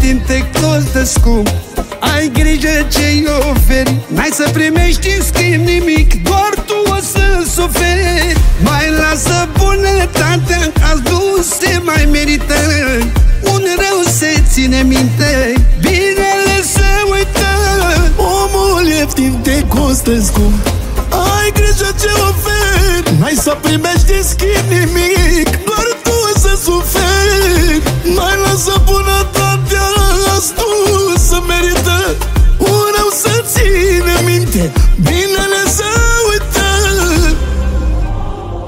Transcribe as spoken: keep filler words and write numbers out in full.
ieftin te costă scump. Ai grijă ce-i oferi, n-ai să primești în schimb nimic, doar tu o să suferi. Mai lasă bunătatea, azi nu se mai merită, un rău se ține minte, binele să uită. Omul ieftin te costă scump. Ai grijă ce oferi, n-ai să primești în schimb nimic,